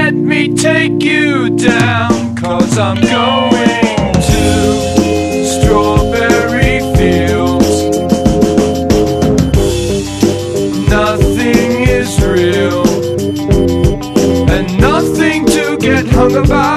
let me take you down, 'cause I'm going to strawberry fields. Nothing is real and nothing to get hung about.